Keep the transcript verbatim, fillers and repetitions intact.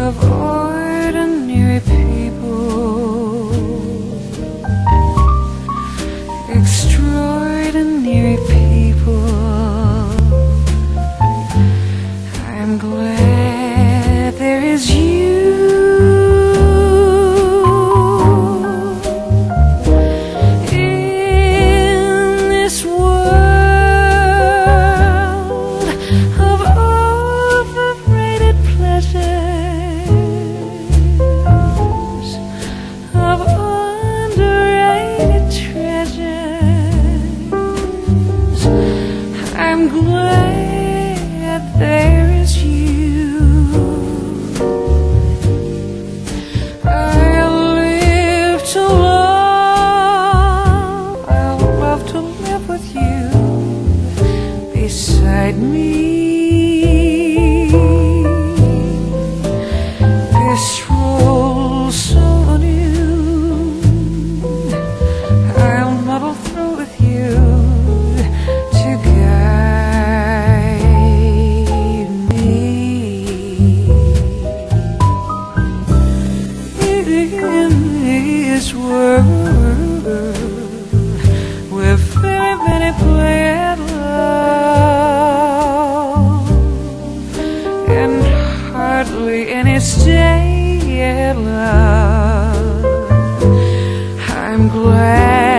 of ordinary people, extraordinary people. I'm glad there is you in this world of overrated pleasures, of underrated treasures. I'm glad there is you. I'll live to love, I'll love to live with you beside me. This role so new, I'll muddle through with you to guide me. In this world with very many play at love and hardly any stay at love, I'm glad